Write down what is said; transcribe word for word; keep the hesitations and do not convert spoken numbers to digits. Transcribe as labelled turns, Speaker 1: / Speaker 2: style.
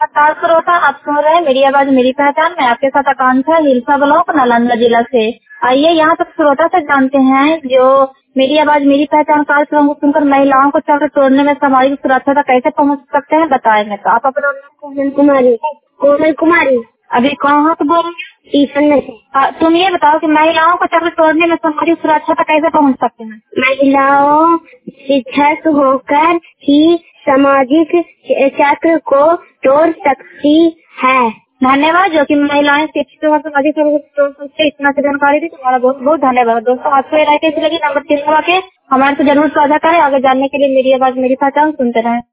Speaker 1: नमस्कार श्रोता, आप सुन रहे हैं मेरी आवाज मेरी पहचान। मैं आपके साथ आकांक्षा, हिलसा ब्लॉक, नालंदा जिला से। आइए यहाँ तक श्रोता से जानते हैं जो मेरी आवाज मेरी पहचान कार्यक्रम को सुनकर महिलाओं को चक्र तोड़ने में सामाजिक सुरक्षा तक कैसे पहुँच सकते हैं, बताएंगे। तो आप अपना
Speaker 2: कोमल कुमारी कोमल कुमारी
Speaker 1: अभी कहाँ से बोल रहे
Speaker 2: टीसन से।
Speaker 1: हैं? तुम ये बताओ कि महिलाओं को चक्र तोड़ने में सामाजिक सुरक्षा तक कैसे पहुँच सकते हैं?
Speaker 2: महिलाओं शिक्षित होकर ही सामाजिक चक्र को तोड़ सकती है।
Speaker 1: धन्यवाद। जो कि महिलाएं शिक्षित और सामाजिक तोड़ सकते, इतना से जानकारी दी, तुम्हारा बहुत बहुत धन्यवाद। दोस्तों, आपको ये राय कैसी लगी? नंबर तीन दबा के हमारे से जरूर साझा करें। आगे जानने के लिए मेरी आवाज मेरी पहचान सुनते रहें।